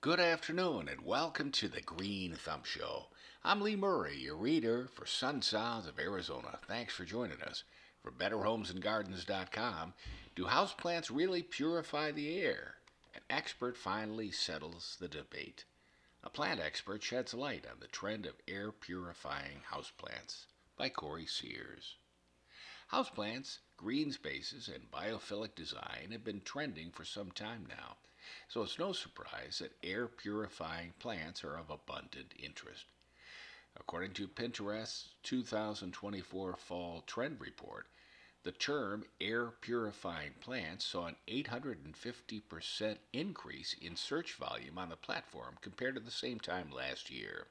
Good afternoon and welcome to the Green Thumb Show. I'm Lee Murray, your reader for Sun Sounds of Arizona. Thanks for joining us. For BetterHomesAndGardens.com, do houseplants really purify the air? An expert finally settles the debate. A plant expert sheds light on the trend of air purifying houseplants by Corey Sears. Houseplants, green spaces, and biophilic design have been trending for some time now, so it's no surprise that air purifying plants are of abundant interest. According to Pinterest's 2024 Fall Trend Report, the term air purifying plants saw an 850% increase in search volume on the platform compared to the same time last year.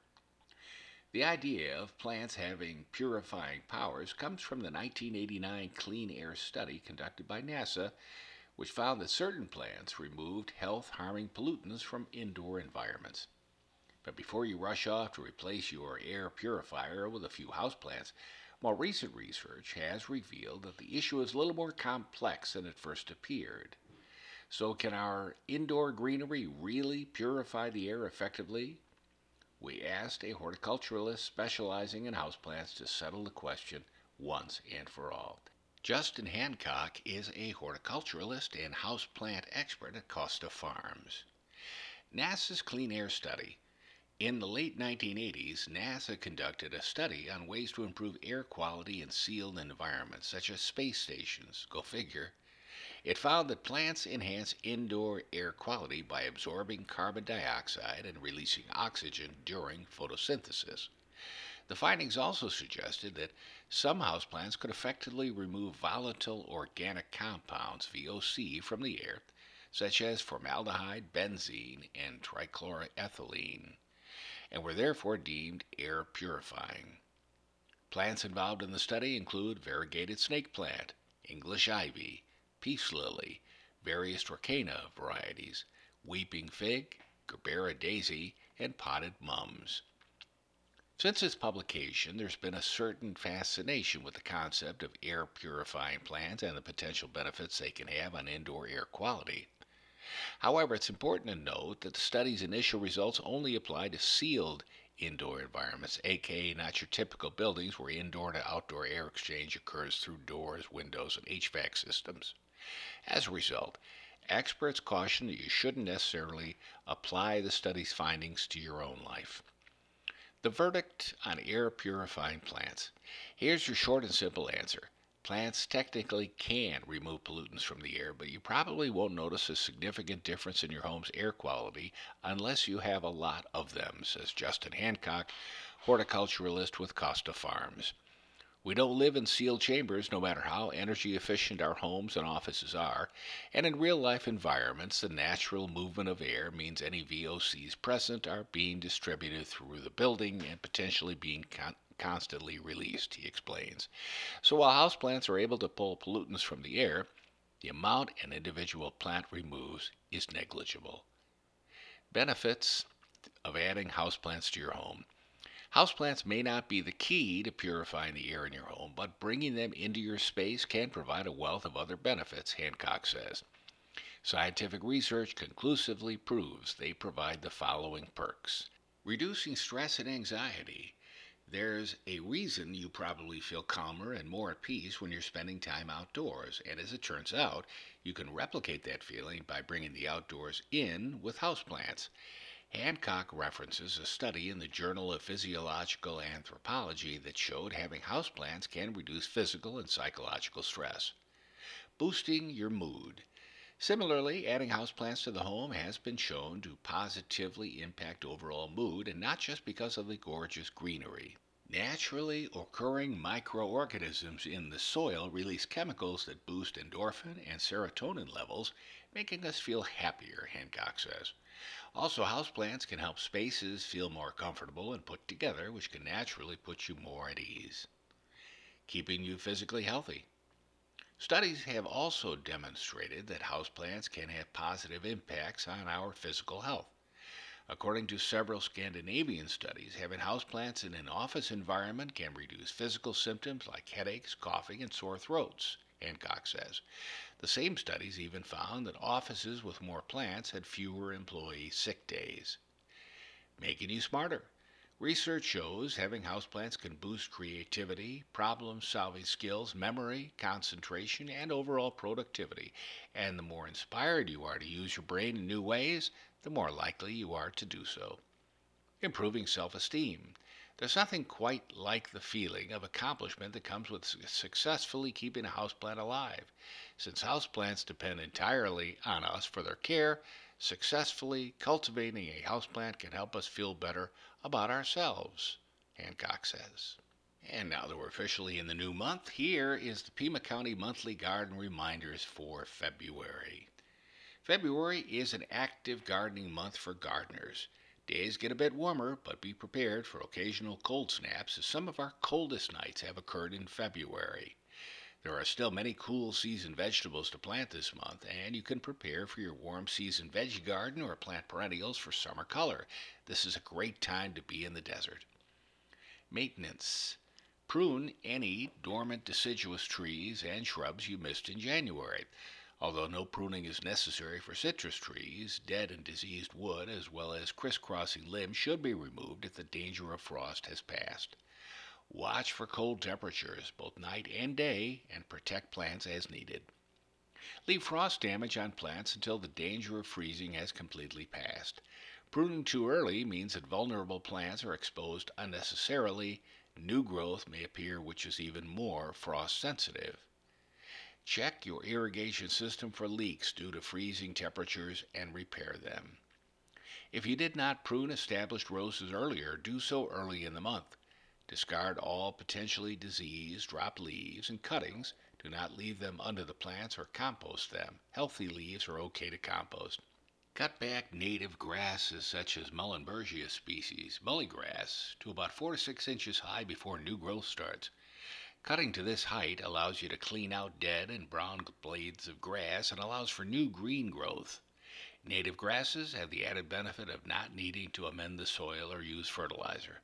The idea of plants having purifying powers comes from the 1989 Clean Air Study conducted by NASA, which found that certain plants removed health harming pollutants from indoor environments. But before you rush off to replace your air purifier with a few houseplants, more recent research has revealed that the issue is a little more complex than it first appeared. So, can our indoor greenery really purify the air effectively? We asked a horticulturalist specializing in houseplants to settle the question once and for all. Justin Hancock is a horticulturalist and houseplant expert at Costa Farms. NASA's Clean Air Study. In the late 1980s, NASA conducted a study on ways to improve air quality in sealed environments, such as space stations. Go figure. It found that plants enhance indoor air quality by absorbing carbon dioxide and releasing oxygen during photosynthesis. The findings also suggested that some houseplants could effectively remove volatile organic compounds, VOC, from the air, such as formaldehyde, benzene, and trichloroethylene, and were therefore deemed air purifying. Plants involved in the study include variegated snake plant, English ivy, peace lily, various Dracaena varieties, weeping fig, Gerbera daisy, and potted mums. Since its publication, there's been a certain fascination with the concept of air purifying plants and the potential benefits they can have on indoor air quality. However, it's important to note that the study's initial results only apply to sealed indoor environments, aka not your typical buildings where indoor to outdoor air exchange occurs through doors, windows, and HVAC systems. As a result, experts caution that you shouldn't necessarily apply the study's findings to your own life. The verdict on air purifying plants. Here's your short and simple answer. Plants technically can remove pollutants from the air, but you probably won't notice a significant difference in your home's air quality unless you have a lot of them, says Justin Hancock, horticulturalist with Costa Farms. We don't live in sealed chambers no matter how energy efficient our homes and offices are, and in real life environments, the natural movement of air means any VOCs present are being distributed through the building and potentially being constantly released, he explains. So while houseplants are able to pull pollutants from the air, the amount an individual plant removes is negligible. Benefits of adding houseplants to your home. Houseplants may not be the key to purifying the air in your home, but bringing them into your space can provide a wealth of other benefits, Hancock says. Scientific research conclusively proves they provide the following perks: reducing stress and anxiety. There's a reason you probably feel calmer and more at peace when you're spending time outdoors, and as it turns out, you can replicate that feeling by bringing the outdoors in with houseplants. Hancock references a study in the Journal of Physiological Anthropology that showed having houseplants can reduce physical and psychological stress. Boosting your mood. Similarly, adding houseplants to the home has been shown to positively impact overall mood, and not just because of the gorgeous greenery. Naturally occurring microorganisms in the soil release chemicals that boost endorphin and serotonin levels, making us feel happier, Hancock says. Also, houseplants can help spaces feel more comfortable and put together, which can naturally put you more at ease. Keeping you physically healthy. Studies have also demonstrated that houseplants can have positive impacts on our physical health. According to several Scandinavian studies, having houseplants in an office environment can reduce physical symptoms like headaches, coughing, and sore throats. Hancock says. The same studies even found that offices with more plants had fewer employee sick days. Making you smarter. Research shows having houseplants can boost creativity, problem solving skills, memory, concentration, and overall productivity. And the more inspired you are to use your brain in new ways, the more likely you are to do so. Improving self esteem. There's nothing quite like the feeling of accomplishment that comes with successfully keeping a houseplant alive. Since houseplants depend entirely on us for their care, successfully cultivating a houseplant can help us feel better about ourselves, Hancock says. And now that we're officially in the new month, here is the Pima County Monthly Garden Reminders for February. February is an active gardening month for gardeners. Days get a bit warmer, but be prepared for occasional cold snaps as some of our coldest nights have occurred in February. There are still many cool season vegetables to plant this month, and you can prepare for your warm season veggie garden or plant perennials for summer color. This is a great time to be in the desert. Maintenance. Prune any dormant deciduous trees and shrubs you missed in January. Although no pruning is necessary for citrus trees, dead and diseased wood as well as crisscrossing limbs should be removed if the danger of frost has passed. Watch for cold temperatures, both night and day, and protect plants as needed. Leave frost damage on plants until the danger of freezing has completely passed. Pruning too early means that vulnerable plants are exposed unnecessarily. New growth may appear which is even more frost sensitive. Check your irrigation system for leaks due to freezing temperatures and repair them. If you did not prune established roses earlier, do so early in the month. Discard all potentially diseased, dropped leaves and cuttings. Do not leave them under the plants or compost them. Healthy leaves are okay to compost. Cut back native grasses such as Muhlenbergia species, mullygrass, to about 4 to 6 inches high before new growth starts. Cutting to this height allows you to clean out dead and brown blades of grass and allows for new green growth. Native grasses have the added benefit of not needing to amend the soil or use fertilizer.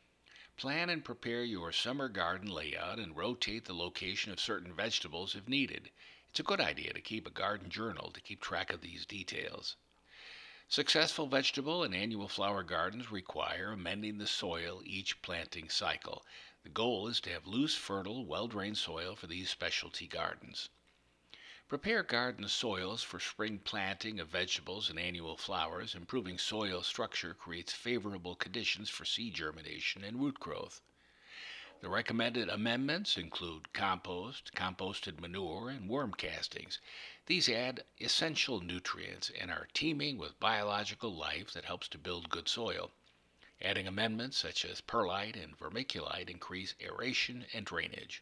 Plan and prepare your summer garden layout and rotate the location of certain vegetables if needed. It's a good idea to keep a garden journal to keep track of these details. Successful vegetable and annual flower gardens require amending the soil each planting cycle. The goal is to have loose, fertile, well-drained soil for these specialty gardens. Prepare garden soils for spring planting of vegetables and annual flowers. Improving soil structure creates favorable conditions for seed germination and root growth. The recommended amendments include compost, composted manure, and worm castings. These add essential nutrients and are teeming with biological life that helps to build good soil. Adding amendments such as perlite and vermiculite increase aeration and drainage.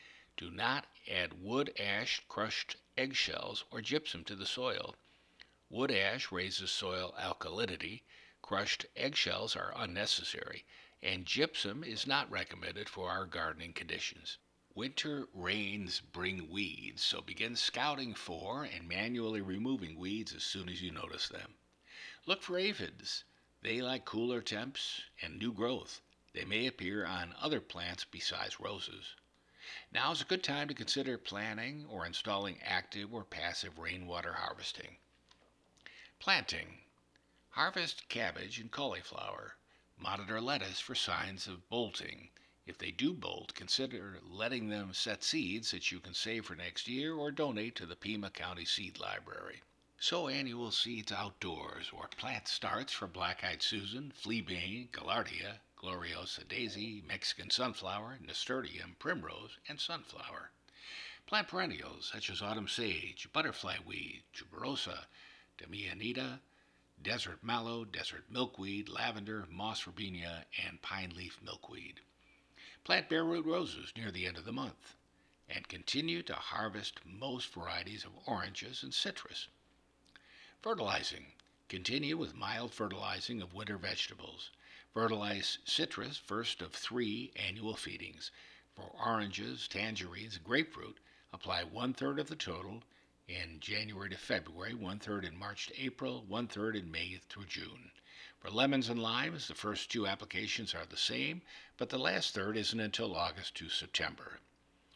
Do not add wood ash, crushed eggshells, or gypsum to the soil. Wood ash raises soil alkalinity. Crushed eggshells are unnecessary, and gypsum is not recommended for our gardening conditions. Winter rains bring weeds, so begin scouting for and manually removing weeds as soon as you notice them. Look for aphids. They like cooler temps and new growth. They may appear on other plants besides roses. Now is a good time to consider planning or installing active or passive rainwater harvesting. Planting. Harvest cabbage and cauliflower. Monitor lettuce for signs of bolting. If they do bolt, consider letting them set seeds that you can save for next year or donate to the Pima County Seed Library. Sow annual seeds outdoors or plant starts for black-eyed Susan, fleabane, gaillardia, gloriosa daisy, Mexican sunflower, nasturtium, primrose, and sunflower. Plant perennials such as autumn sage, butterfly weed, tuberosa, damianita, desert mallow, desert milkweed, lavender, moss verbena, and pine leaf milkweed. Plant bare root roses near the end of the month, and continue to harvest most varieties of oranges and citrus. Fertilizing. Continue with mild fertilizing of winter vegetables. Fertilize citrus first of 3 annual feedings. For oranges, tangerines, and grapefruit, apply 1/3 of the total in January to February, 1/3 in March to April, 1/3 in May through June. For lemons and limes, the first 2 applications are the same, but the last third isn't until August to September.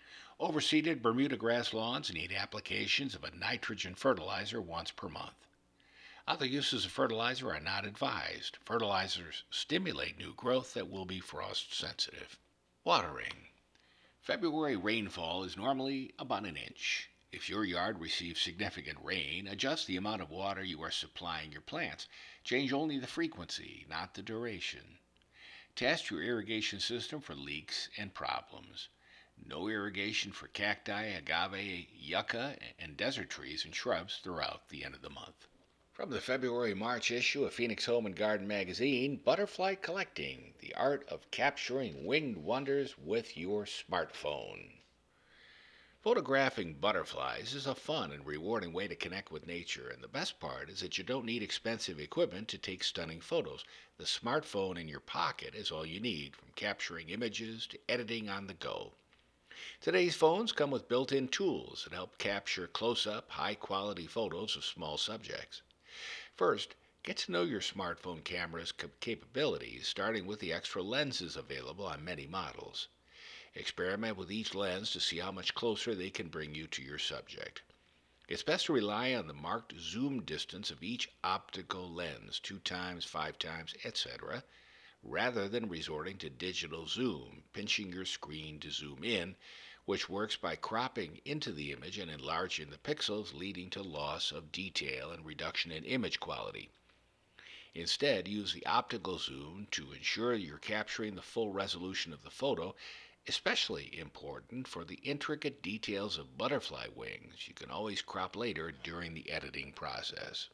Overseeded Bermuda grass lawns need applications of a nitrogen fertilizer once per month. Other uses of fertilizer are not advised. Fertilizers stimulate new growth that will be frost sensitive. Watering. February rainfall is normally about an inch. If your yard receives significant rain, adjust the amount of water you are supplying your plants. Change only the frequency, not the duration. Test your irrigation system for leaks and problems. No irrigation for cacti, agave, yucca, and desert trees and shrubs throughout the end of the month. From the February-March issue of Phoenix Home and Garden magazine, Butterfly Collecting, the art of capturing winged wonders with your smartphone. Photographing butterflies is a fun and rewarding way to connect with nature, and the best part is that you don't need expensive equipment to take stunning photos. The smartphone in your pocket is all you need, from capturing images to editing on the go. Today's phones come with built-in tools that help capture close-up, high-quality photos of small subjects. First, get to know your smartphone camera's capabilities, starting with the extra lenses available on many models. Experiment with each lens to see how much closer they can bring you to your subject. It's best to rely on the marked zoom distance of each optical lens, 2 times, 5 times, etc., rather than resorting to digital zoom, pinching your screen to zoom in, which works by cropping into the image and enlarging the pixels, leading to loss of detail and reduction in image quality. Instead, use the optical zoom to ensure you're capturing the full resolution of the photo, especially important for the intricate details of butterfly wings. You can always crop later during the editing process.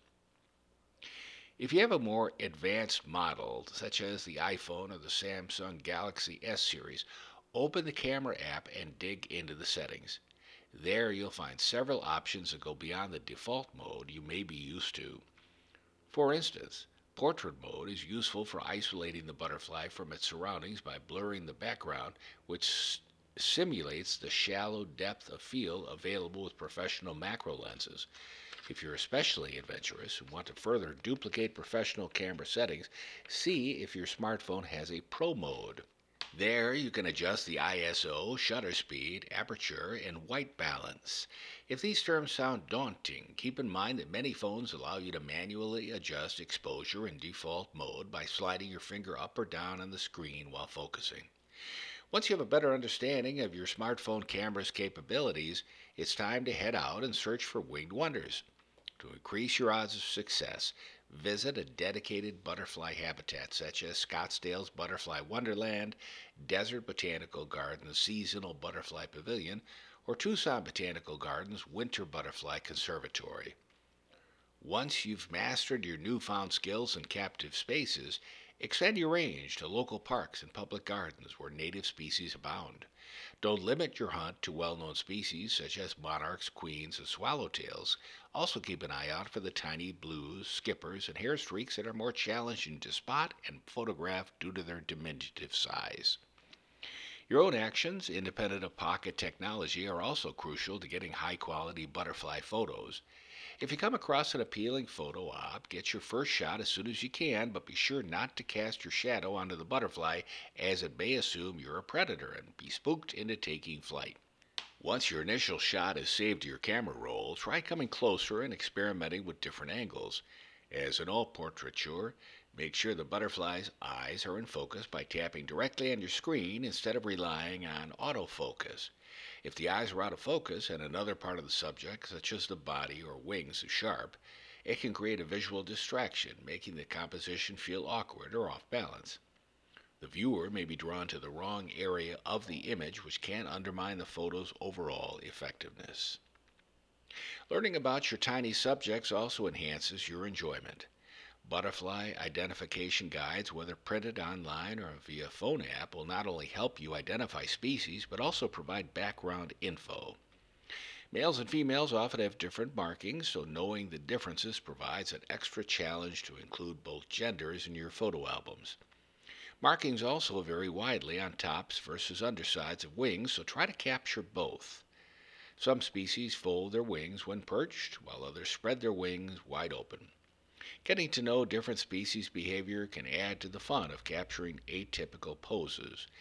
If you have a more advanced model, such as the iPhone or the Samsung Galaxy S series, open the camera app and dig into the settings. There you'll find several options that go beyond the default mode you may be used to. For instance, portrait mode is useful for isolating the butterfly from its surroundings by blurring the background, which simulates the shallow depth of field available with professional macro lenses. If you're especially adventurous and want to further duplicate professional camera settings, see if your smartphone has a Pro mode. There you can adjust the ISO, shutter speed, aperture, and white balance. If these terms sound daunting, keep in mind that many phones allow you to manually adjust exposure in default mode by sliding your finger up or down on the screen while focusing. Once you have a better understanding of your smartphone camera's capabilities, it's time to head out and search for winged wonders. To increase your odds of success, visit a dedicated butterfly habitat such as Scottsdale's Butterfly Wonderland, Desert Botanical Gardens Seasonal Butterfly Pavilion, or Tucson Botanical Gardens Winter Butterfly Conservatory. Once you've mastered your newfound skills in captive spaces, extend your range to local parks and public gardens where native species abound. Don't limit your hunt to well-known species such as monarchs, queens, and swallowtails. Also keep an eye out for the tiny blues, skippers, and hair streaks that are more challenging to spot and photograph due to their diminutive size. Your own actions, independent of pocket technology, are also crucial to getting high-quality butterfly photos. If you come across an appealing photo op, get your first shot as soon as you can, but be sure not to cast your shadow onto the butterfly, as it may assume you're a predator and be spooked into taking flight. Once your initial shot is saved to your camera roll, try coming closer and experimenting with different angles. As in all portraiture, make sure the butterfly's eyes are in focus by tapping directly on your screen instead of relying on autofocus. If the eyes are out of focus and another part of the subject, such as the body or wings, is sharp, it can create a visual distraction, making the composition feel awkward or off balance. The viewer may be drawn to the wrong area of the image, which can undermine the photo's overall effectiveness. Learning about your tiny subjects also enhances your enjoyment. Butterfly identification guides, whether printed online or via phone app, will not only help you identify species, but also provide background info. Males and females often have different markings, so knowing the differences provides an extra challenge to include both genders in your photo albums. Markings also vary widely on tops versus undersides of wings, so try to capture both. Some species fold their wings when perched, while others spread their wings wide open. Getting to know different species' behavior can add to the fun of capturing atypical poses.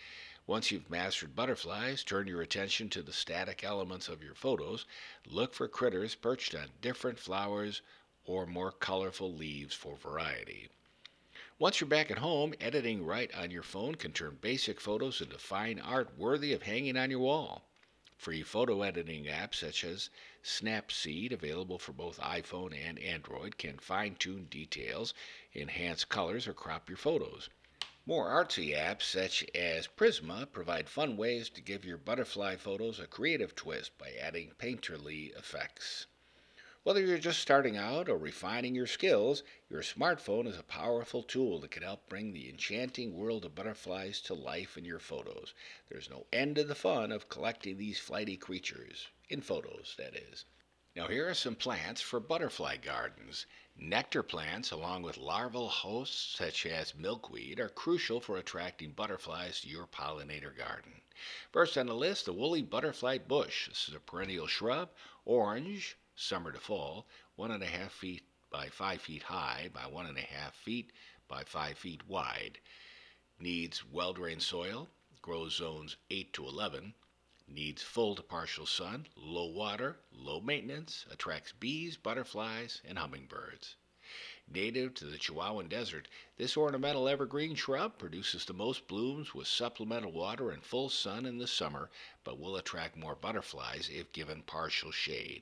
Once you've mastered butterflies, turn your attention to the static elements of your photos. Look for critters perched on different flowers or more colorful leaves for variety. Once you're back at home, editing right on your phone can turn basic photos into fine art worthy of hanging on your wall. Free photo editing apps such as Snapseed, available for both iPhone and Android, can fine-tune details, enhance colors, or crop your photos. More artsy apps such as Prisma provide fun ways to give your butterfly photos a creative twist by adding painterly effects. Whether you're just starting out or refining your skills, your smartphone is a powerful tool that can help bring the enchanting world of butterflies to life in your photos. There's no end to the fun of collecting these flighty creatures, in photos, that is. Now, here are some plants for butterfly gardens. Nectar plants, along with larval hosts such as milkweed, are crucial for attracting butterflies to your pollinator garden. First on the list, the woolly butterfly bush. This is a perennial shrub, orange, summer to fall, 1.5 feet by 5 feet high by 1.5 feet by 5 feet wide. Needs well-drained soil, grows zones 8 to 11. Needs full to partial sun, low water, low maintenance, attracts bees, butterflies, and hummingbirds. Native to the Chihuahuan Desert, this ornamental evergreen shrub produces the most blooms with supplemental water and full sun in the summer, but will attract more butterflies if given partial shade.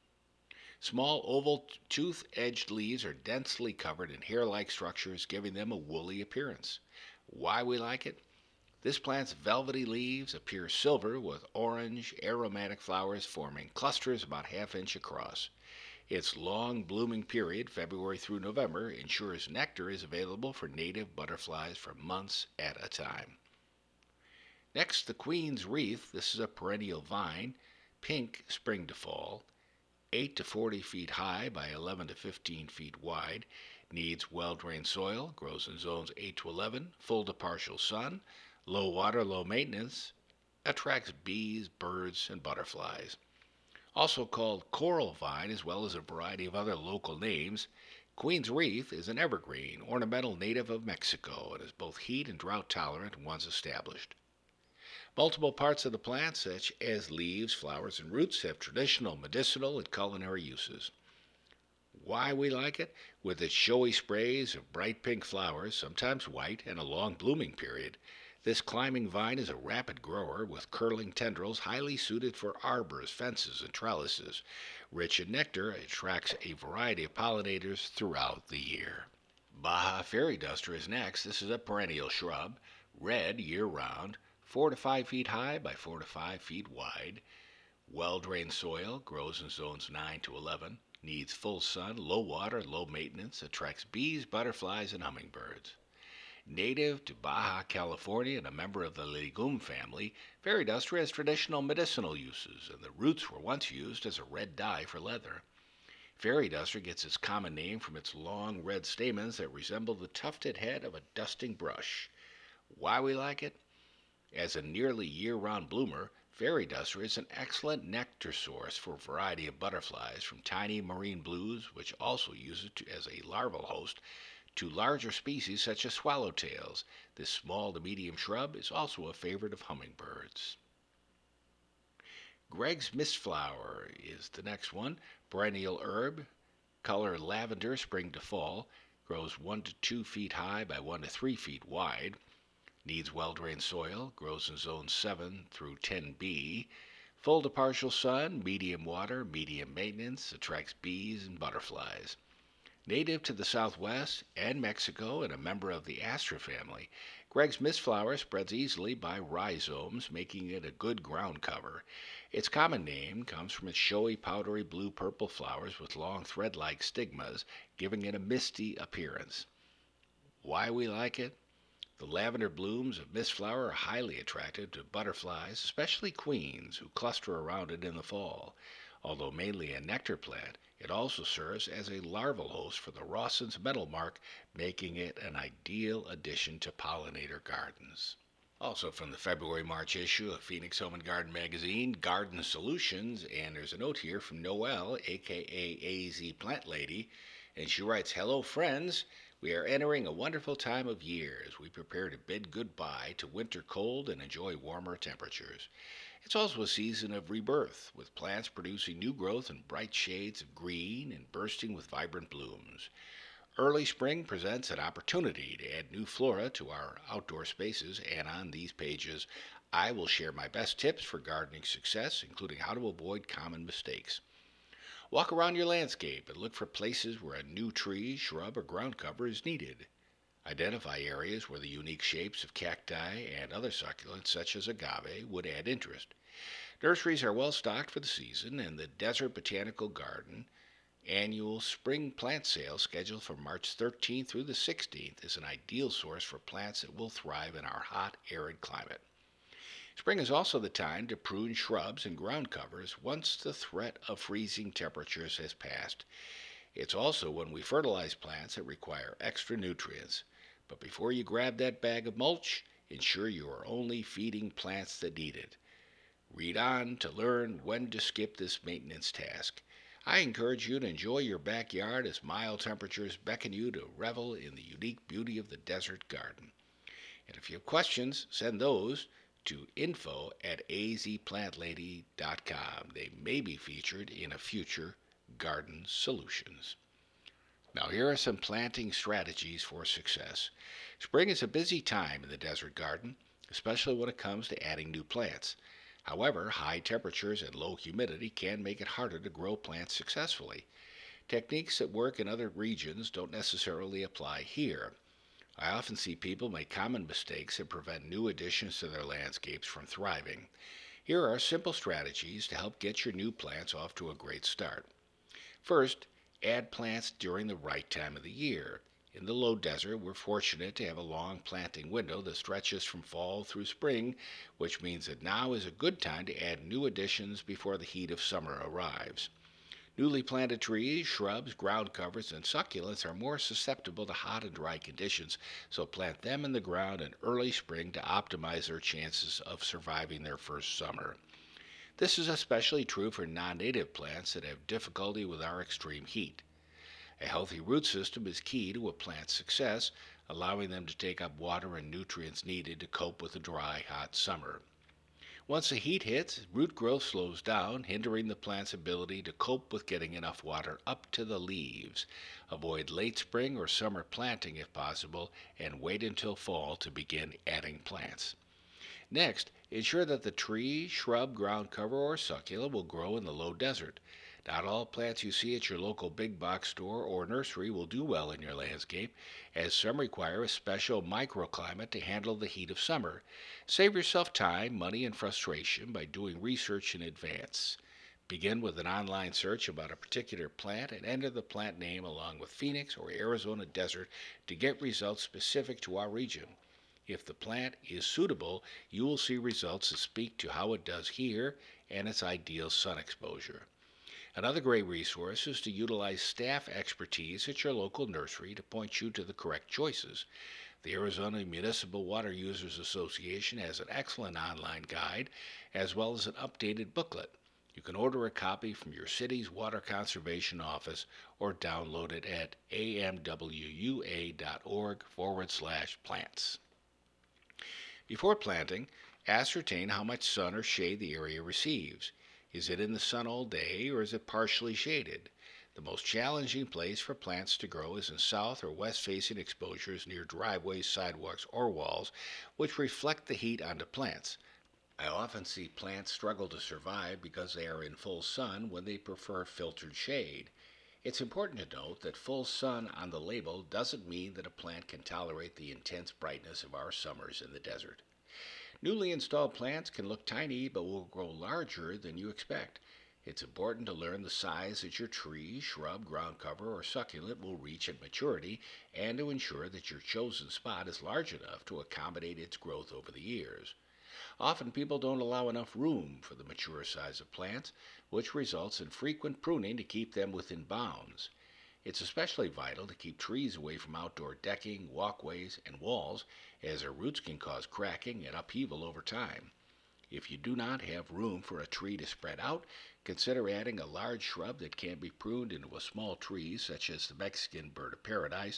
Small oval tooth-edged leaves are densely covered in hair-like structures, giving them a woolly appearance. Why we like it? This plant's velvety leaves appear silver with orange, aromatic flowers forming clusters about ½ inch across. Its long blooming period, February through November, ensures nectar is available for native butterflies for months at a time. Next, the Queen's Wreath. This is a perennial vine, pink spring to fall, 8 to 40 feet high by 11 to 15 feet wide, needs well-drained soil, grows in zones 8 to 11, full to partial sun, low water, low maintenance, attracts bees, birds, and butterflies. Also called coral vine, as well as a variety of other local names, Queen's Wreath is an evergreen, ornamental native of Mexico and is both heat and drought tolerant once established. Multiple parts of the plant, such as leaves, flowers, and roots, have traditional, medicinal, and culinary uses. Why we like it? With its showy sprays of bright pink flowers, sometimes white, and a long blooming period, this climbing vine is a rapid grower with curling tendrils highly suited for arbors, fences, and trellises. Rich in nectar, it attracts a variety of pollinators throughout the year. Baja fairy duster is next. This is a perennial shrub, red year-round, 4 to 5 feet high by 4 to 5 feet wide. Well-drained soil, grows in zones 9 to 11, needs full sun, low water, low maintenance, attracts bees, butterflies, and hummingbirds. Native to Baja California and a member of the legume family, fairy duster has traditional medicinal uses, and the roots were once used as a red dye for leather. Fairy duster gets its common name from its long red stamens that resemble the tufted head of a dusting brush. Why we like it? As a nearly year-round bloomer, fairy duster is an excellent nectar source for a variety of butterflies, from tiny marine blues, which also use it as a larval host, to larger species such as swallowtails. This small to medium shrub is also a favorite of hummingbirds. Greg's Mistflower is the next one. Perennial herb, color lavender spring to fall, grows 1 to 2 feet high by 1 to 3 feet wide. Needs well-drained soil, grows in zones 7 through 10B. Full to partial sun, medium water, medium maintenance, attracts bees and butterflies. Native to the Southwest and Mexico and a member of the Aster family, Greg's Mistflower spreads easily by rhizomes, making it a good ground cover. Its common name comes from its showy, powdery blue-purple flowers with long thread-like stigmas, giving it a misty appearance. Why we like it? The lavender blooms of Mistflower are highly attractive to butterflies, especially queens, who cluster around it in the fall. Although mainly a nectar plant, it also serves as a larval host for the Rawson's meadowlark, making it an ideal addition to pollinator gardens. Also from the February-March issue of Phoenix Home and Garden magazine, Garden Solutions, and there's a note here from Noelle, aka AZ Plant Lady, and she writes, "Hello friends, We are entering a wonderful time of year as we prepare to bid goodbye to winter cold and enjoy warmer temperatures. It's also a season of rebirth, with plants producing new growth in bright shades of green and bursting with vibrant blooms. Early spring presents an opportunity to add new flora to our outdoor spaces, and on these pages, I will share my best tips for gardening success, including how to avoid common mistakes. Walk around your landscape and look for places where a new tree, shrub, or ground cover is needed. Identify areas where the unique shapes of cacti and other succulents, such as agave, would add interest. Nurseries are well stocked for the season, and the Desert Botanical Garden annual spring plant sale scheduled from March 13th through the 16th is an ideal source for plants that will thrive in our hot, arid climate. Spring is also the time to prune shrubs and ground covers once the threat of freezing temperatures has passed. It's also when we fertilize plants that require extra nutrients. But before you grab that bag of mulch, ensure you are only feeding plants that need it. Read on to learn when to skip this maintenance task. I encourage you to enjoy your backyard as mild temperatures beckon you to revel in the unique beauty of the desert garden. And if you have questions, send those to info@azplantlady.com. They may be featured in a future Garden Solutions. Now, here are some planting strategies for success. Spring is a busy time in the desert garden, especially when it comes to adding new plants. However, high temperatures and low humidity can make it harder to grow plants successfully. Techniques that work in other regions don't necessarily apply here. I often see people make common mistakes that prevent new additions to their landscapes from thriving. Here are simple strategies to help get your new plants off to a great start. First, add plants during the right time of the year. In the low desert, we're fortunate to have a long planting window that stretches from fall through spring, which means that now is a good time to add new additions before the heat of summer arrives. Newly planted trees, shrubs, ground covers, and succulents are more susceptible to hot and dry conditions, so plant them in the ground in early spring to optimize their chances of surviving their first summer. This is especially true for non-native plants that have difficulty with our extreme heat. A healthy root system is key to a plant's success, allowing them to take up water and nutrients needed to cope with a dry, hot summer. Once the heat hits, root growth slows down, hindering the plant's ability to cope with getting enough water up to the leaves. Avoid late spring or summer planting if possible, and wait until fall to begin adding plants. Next, ensure that the tree, shrub, ground cover, or succulent will grow in the low desert. Not all plants you see at your local big box store or nursery will do well in your landscape, as some require a special microclimate to handle the heat of summer. Save yourself time, money, and frustration by doing research in advance. Begin with an online search about a particular plant and enter the plant name along with Phoenix or Arizona desert to get results specific to our region. If the plant is suitable, you will see results that speak to how it does here and its ideal sun exposure. Another great resource is to utilize staff expertise at your local nursery to point you to the correct choices. The Arizona Municipal Water Users Association has an excellent online guide as well as an updated booklet. You can order a copy from your city's water conservation office or download it at amwua.org/plants. Before planting, ascertain how much sun or shade the area receives. Is it in the sun all day or is it partially shaded? The most challenging place for plants to grow is in south or west facing exposures near driveways, sidewalks, or walls, which reflect the heat onto plants. I often see plants struggle to survive because they are in full sun when they prefer filtered shade. It's important to note that full sun on the label doesn't mean that a plant can tolerate the intense brightness of our summers in the desert. Newly installed plants can look tiny but will grow larger than you expect. It's important to learn the size that your tree, shrub, ground cover, or succulent will reach at maturity and to ensure that your chosen spot is large enough to accommodate its growth over the years. Often people don't allow enough room for the mature size of plants, which results in frequent pruning to keep them within bounds. It's especially vital to keep trees away from outdoor decking, walkways, and walls, as their roots can cause cracking and upheaval over time. If you do not have room for a tree to spread out, consider adding a large shrub that can be pruned into a small tree, such as the Mexican bird of paradise,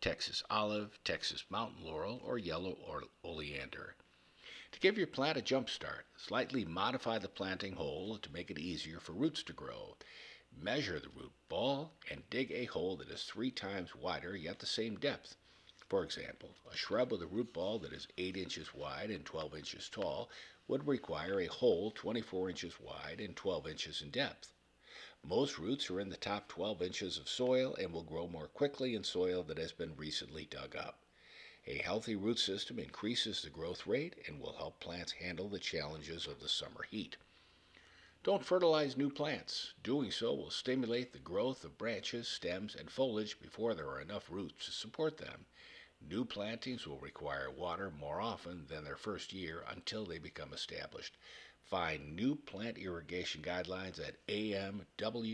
Texas olive, Texas mountain laurel, or yellow oleander. To give your plant a jump start, slightly modify the planting hole to make it easier for roots to grow. Measure the root ball and dig a hole that is 3 times wider yet the same depth. For example, a shrub with a root ball that is 8 inches wide and 12 inches tall would require a hole 24 inches wide and 12 inches in depth. Most roots are in the top 12 inches of soil and will grow more quickly in soil that has been recently dug up. A healthy root system increases the growth rate and will help plants handle the challenges of the summer heat. Don't fertilize new plants. Doing so will stimulate the growth of branches, stems, and foliage before there are enough roots to support them. New plantings will require water more often than their first year until they become established. Find new plant irrigation guidelines at amwua.org.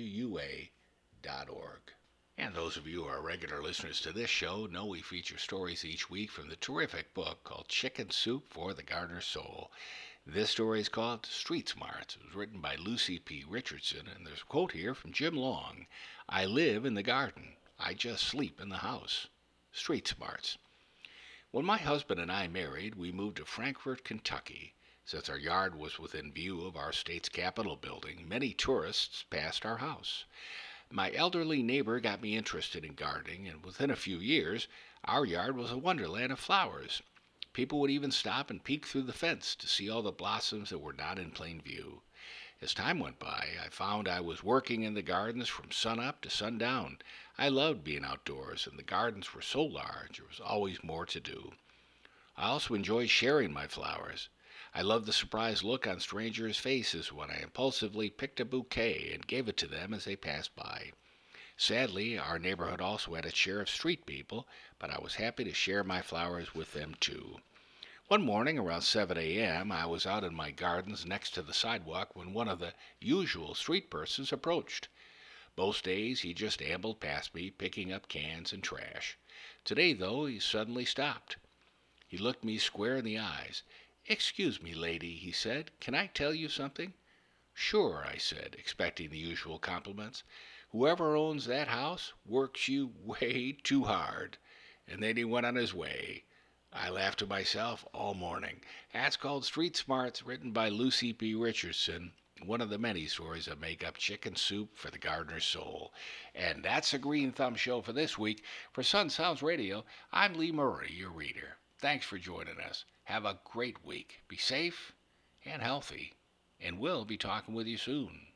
And those of you who are regular listeners to this show know we feature stories each week from the terrific book called Chicken Soup for the Gardener's Soul. This story is called Street Smarts. It was written by Lucy P. Richardson, and there's a quote here from Jim Long. I live in the garden. I just sleep in the house. Street Smarts. When my husband and I married, we moved to Frankfort, Kentucky. Since our yard was within view of our state's Capitol building, many tourists passed our house. My elderly neighbor got me interested in gardening, and within a few years, our yard was a wonderland of flowers. People would even stop and peek through the fence to see all the blossoms that were not in plain view. As time went by, I found I was working in the gardens from sunup to sundown. I loved being outdoors, and the gardens were so large there was always more to do. I also enjoyed sharing my flowers. I loved the surprised look on strangers' faces when I impulsively picked a bouquet and gave it to them as they passed by. Sadly, our neighborhood also had its share of street people, but I was happy to share my flowers with them too. One morning around 7 a.m., I was out in my gardens next to the sidewalk when one of the usual street persons approached. Most days he just ambled past me, picking up cans and trash. Today, though, he suddenly stopped. He looked me square in the eyes. "Excuse me, lady," he said. "Can I tell you something?" "Sure," I said, expecting the usual compliments. "Whoever owns that house works you way too hard." And then he went on his way. I laughed to myself all morning. That's called Street Smarts, written by Lucy P. Richardson, one of the many stories that make up Chicken Soup for the Gardener's Soul. And that's a Green Thumb show for this week. For Sun Sounds Radio, I'm Lee Murray, your reader. Thanks for joining us. Have a great week. Be safe and healthy, and we'll be talking with you soon.